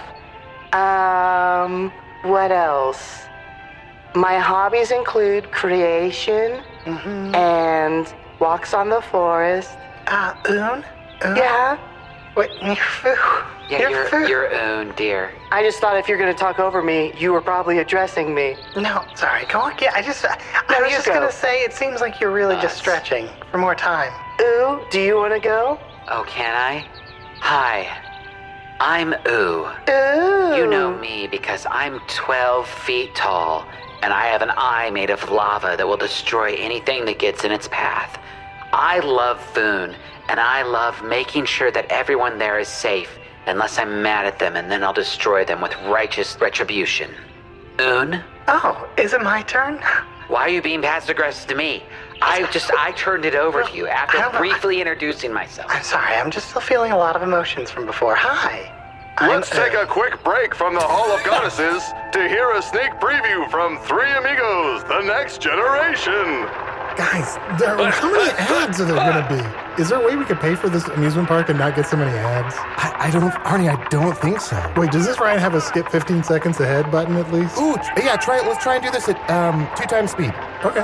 What else? My hobbies include creation and walks on the forest. Oon? Yeah? Wait, you're Foo. Yeah, you're Oon, dear. I just thought if you're going to talk over me, you were probably addressing me. No, sorry, go on. Yeah, I was just go. going to say, it seems like you're really just stretching for more time. Ooh, do you want to go? Oh, can I? Hi. I'm Ooh. Ooh. You know me because I'm 12 feet tall, and I have an eye made of lava that will destroy anything that gets in its path. I love Foon, and I love making sure that everyone there is safe, unless I'm mad at them, and then I'll destroy them with righteous retribution. Oon? Oh, is it my turn? Why are you being passive-aggressive to me? I turned it over to you after briefly introducing myself. I'm sorry, I'm just still feeling a lot of emotions from before. Hi. Let's take a quick break from the Hall of Goddesses to hear a sneak preview from Three Amigos, The Next Generation. Guys, how many ads are there going to be? Is there a way we could pay for this amusement park and not get so many ads? Arnie, I don't think so. Wait, does this ride have a skip 15 seconds ahead button at least? Ooh, yeah, let's try and do this at 2 times speed. Okay.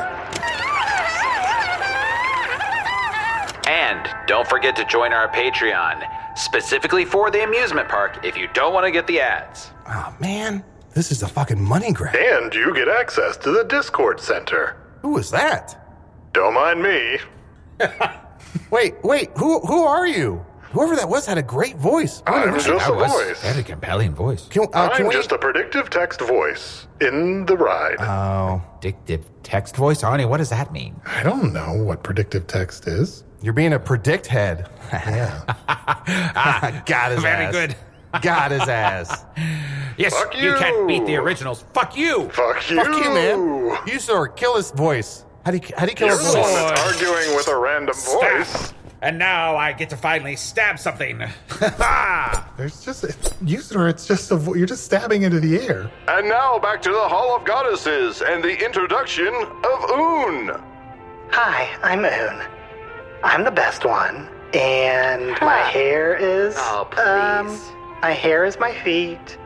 And don't forget to join our Patreon, specifically for the amusement park if you don't want to get the ads. Oh, man. This is a fucking money grab. And you get access to the Discord Center. Who is that? Don't mind me. Wait, who are you? Whoever that was had a great voice. I'm just a voice. Had a compelling voice. I'm just a predictive text voice in the ride. Oh. Predictive text voice? Arnie, what does that mean? I don't know what predictive text is. You're being a predict head. Yeah. Got his Very ass. good. Got his ass. Yes, Fuck you you. can't beat the originals. Fuck you. Fuck you. Fuck you, man. You sort kill his voice. How do you kill You're his the voice? one that's arguing with a random voice. And now I get to finally stab something. There's just it's just you're just stabbing into the air. And now back to the Hall of Goddesses and the introduction of Oon. Hi, I'm Oon. I'm the best one. And my hair is... Oh, please. My hair is my feet.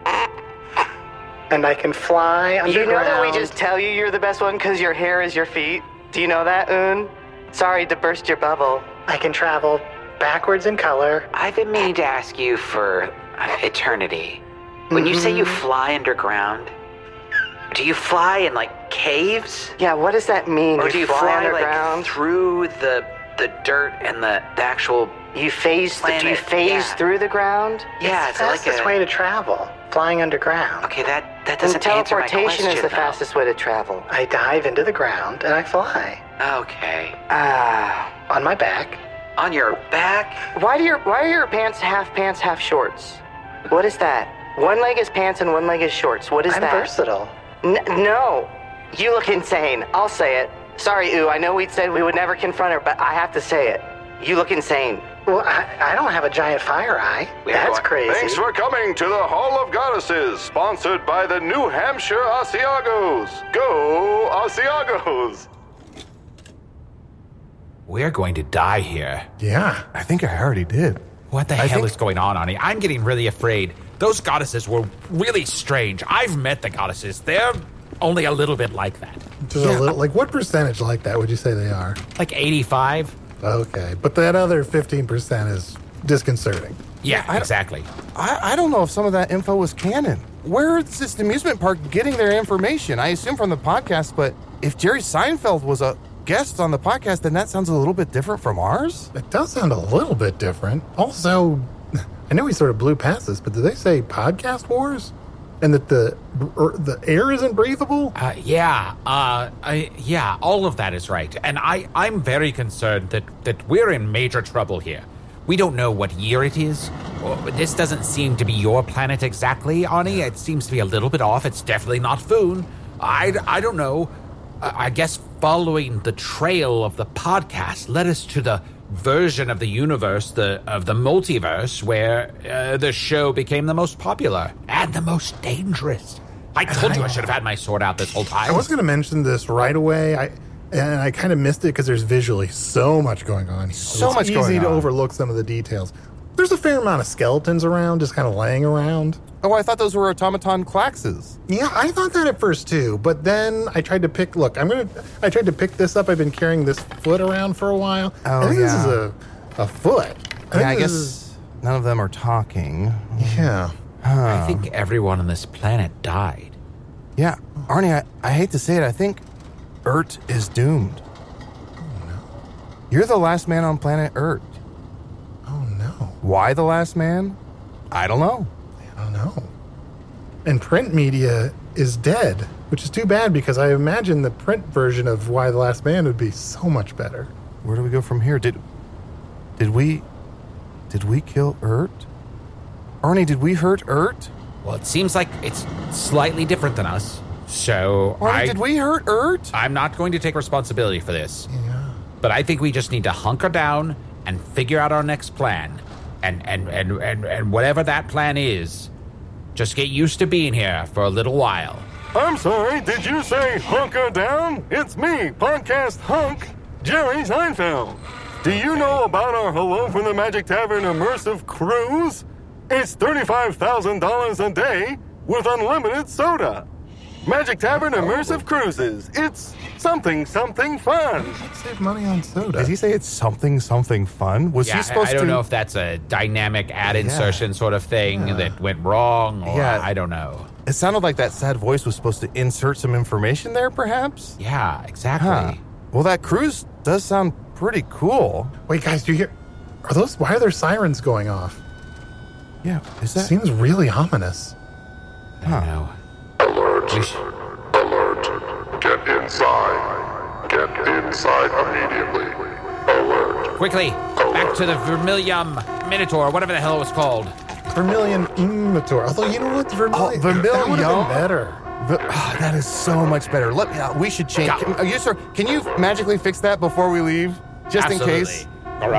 And I can fly underground. You know that we just tell you you're the best one because your hair is your feet? Do you know that, Oon? Sorry to burst your bubble. I can travel backwards in color. I've been meaning to ask you for eternity. When you say you fly underground, do you fly in, like, caves? Yeah, what does that mean? Or You do you fly fly, underground? like, through the dirt and the actual You phase planet? through the ground? Yeah, It's the it's like fastest a... way to travel, flying underground. Okay, that And doesn't answer my teleportation question, is the though. fastest way to travel. I dive into the ground and I fly. Okay. On my back. On your back? Why are your pants, half shorts? What is that? One leg is pants and one leg is shorts. What is I'm that? versatile. No. You look insane. I'll say it. Sorry, Ooh, I know we'd said we would never confront her, but I have to say it. You look insane. Well, I don't have a giant fire eye. That's crazy. Thanks for coming to the Hall of Goddesses, sponsored by the New Hampshire Asiagos. Go Asiagos! We're going to die here. Yeah. I think I already did. What the hell is going on, Arnie? I'm getting really afraid. Those goddesses were really strange. I've met the goddesses. They're only a little bit like that. Just a little, like, what percentage like that would you say they are? Like 85? Okay, but that other 15% is disconcerting. Yeah, exactly. I don't know if some of that info was canon. Where is this amusement park getting their information? I assume from the podcast, but if Jerry Seinfeld was a guests on the podcast, then that sounds a little bit different from ours. It does sound a little bit different. Also, I know we sort of blew past this, but did they say podcast wars? And that the air isn't breathable? Yeah, all of that is right. And I'm very concerned that we're in major trouble here. We don't know what year it is. This doesn't seem to be your planet exactly, Arnie. It seems to be a little bit off. It's definitely not Foon. I don't know. I guess following the trail of the podcast led us to the version of the universe, of the multiverse, where the show became the most popular and the most dangerous. I told you I should have had my sword out this whole time. I was going to mention this right away. I kind of missed it because there's visually so much going on here. It's easy to overlook some of the details. There's a fair amount of skeletons around, just kind of laying around. Oh, I thought those were automaton Klaxes. Yeah, I thought that at first too, but then I tried to pick. Look, I tried to pick this up. I've been carrying this foot around for a while. Oh, I think this is a foot. I guess none of them are talking. Yeah. I think everyone on this planet died. Yeah, Arnie, I hate to say it. I think Urt is doomed. Oh no. You're the last man on planet Urt. Oh no. Why the last man? I don't know. I don't know. And print media is dead, which is too bad because I imagine the print version of Why the Last Man would be so much better. Where do we go from here? Did we kill Urt? Arnie, did we hurt Urt? Well, it seems like it's slightly different than us. So Arnie, did we hurt Urt? I'm not going to take responsibility for this. Yeah. But I think we just need to hunker down and figure out our next plan. And whatever that plan is, just get used to being here for a little while. I'm sorry, did you say hunker down? It's me, podcast hunk, Jerry Seinfeld. Do you know about our Hello from the Magic Tavern immersive cruise? It's $35,000 a day with unlimited soda. Magic Tavern immersive cruises. It's something fun. Let's save money on soda. Did he say it's something fun? Was he supposed to? I don't know if that's a dynamic ad insertion sort of thing that went wrong, or I don't know. It sounded like that sad voice was supposed to insert some information there, perhaps? Yeah, exactly. Huh. Well, that cruise does sound pretty cool. Wait, guys, do you hear? Why are there sirens going off? Yeah, is that? Seems really ominous. I don't know. Alert! Alert! Get inside! Get inside immediately! Alert! Quickly! Back to the Vermilion Minotaur, whatever the hell it was called. Vermilion Minotaur. Although, you know what? Vermilion. That would have been better. That is so much better. We should change. Can you magically fix that before we leave? Just Absolutely. In case?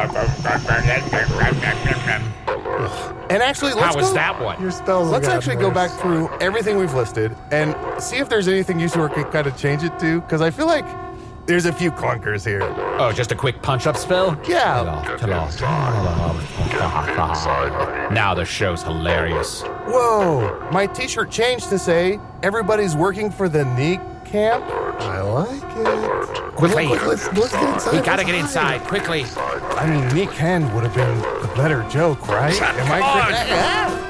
And actually, how was that one? Your spells. Let's actually go back through everything we've listed and see if there's anything you sort of kind of change it to, because I feel like there's a few clunkers here. Oh, just a quick punch-up spell? Yeah. Now the show's hilarious. Whoa! My t-shirt changed to say, everybody's working for the Neek camp. I like it. Quickly. Let's get inside. We gotta get inside, quickly. I mean, Neek Hand would have been the better joke, right? Am I correct?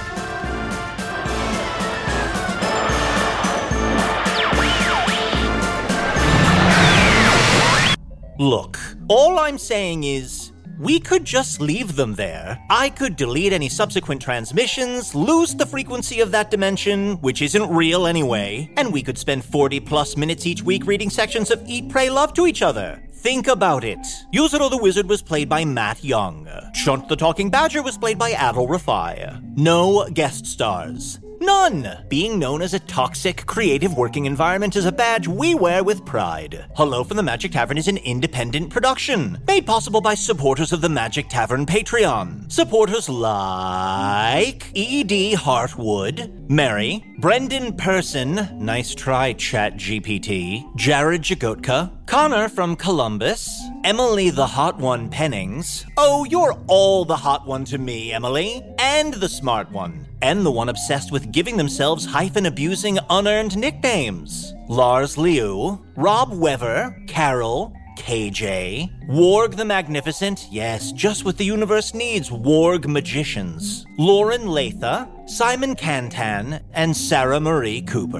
Look, all I'm saying is, we could just leave them there. I could delete any subsequent transmissions, lose the frequency of that dimension, which isn't real anyway, and we could spend 40+ minutes each week reading sections of Eat, Pray, Love to each other. Think about it. Yuzuru the Wizard was played by Matt Young. Chunt the Talking Badger was played by Adol Rafai. No guest stars. None! Being known as a toxic, creative working environment is a badge we wear with pride. Hello from the Magic Tavern is an independent production, made possible by supporters of the Magic Tavern Patreon. Supporters like E.D. Hartwood, Mary, Brendan Person, nice try ChatGPT, Jared Jagotka, Connor from Columbus, Emily the Hot One Pennings. Oh, you're all the hot one to me, Emily. And the smart one. And the one obsessed with giving themselves hyphen-abusing unearned nicknames. Lars Liu, Rob Wever, Carol, KJ, Warg the Magnificent, yes, just what the universe needs, Warg Magicians, Lauren Latha, Simon Cantan, and Sarah Marie Cooper.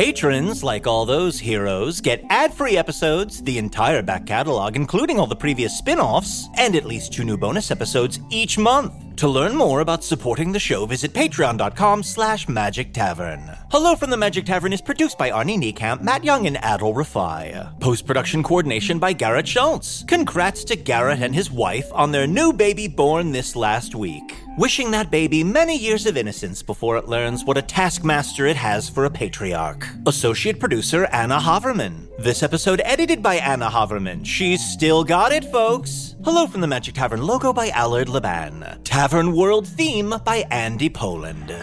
Patrons, like all those heroes, get ad-free episodes, the entire back catalog, including all the previous spin-offs, and at least 2 new bonus episodes each month. To learn more about supporting the show, visit patreon.com/Magic Tavern. Hello from the Magic Tavern is produced by Arnie Niekamp, Matt Young, and Adol Rafai. Post-production coordination by Garrett Schultz. Congrats to Garrett and his wife on their new baby born this last week. Wishing that baby many years of innocence before it learns what a taskmaster it has for a patriarch. Associate producer Anna Haverman. This episode edited by Anna Haverman. She's still got it, folks. Hello from the Magic Tavern logo by Allard Laban. Tavern World theme by Andy Poland.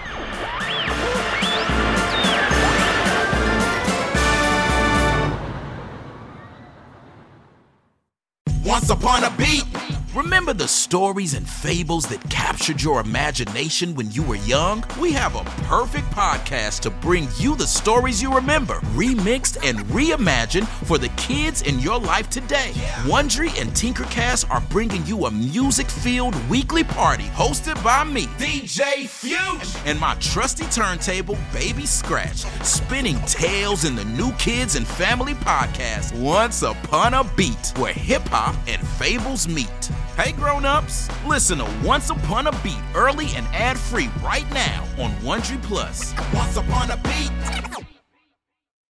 Once upon a beat. Remember the stories and fables that captured your imagination when you were young? We have a perfect podcast to bring you the stories you remember, remixed and reimagined for the kids in your life today. Wondery and Tinkercast are bringing you a music-filled weekly party hosted by me, DJ Fusion, and my trusty turntable, Baby Scratch, spinning tales in the New Kids and Family podcast, Once Upon a Beat, where hip-hop and fables meet. Hey grown-ups, listen to Once Upon a Beat early and ad-free right now on Wondery Plus. Once Upon a Beat.